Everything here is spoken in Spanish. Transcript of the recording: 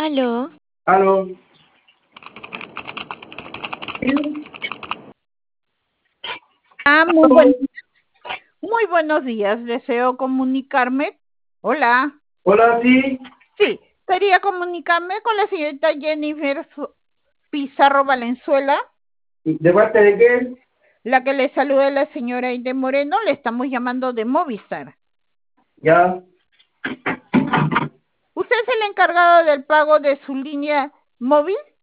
Aló, Aló. Muy buenos días. Deseo comunicarme. Hola. Hola, sí. Sí, quería comunicarme con la señorita Jennifer Pizarro Valenzuela, ¿De parte de qué? la que le saluda la señora Aide Moreno. Le estamos llamando de Movistar. Ya. ¿Usted es el encargado del pago de su línea móvil?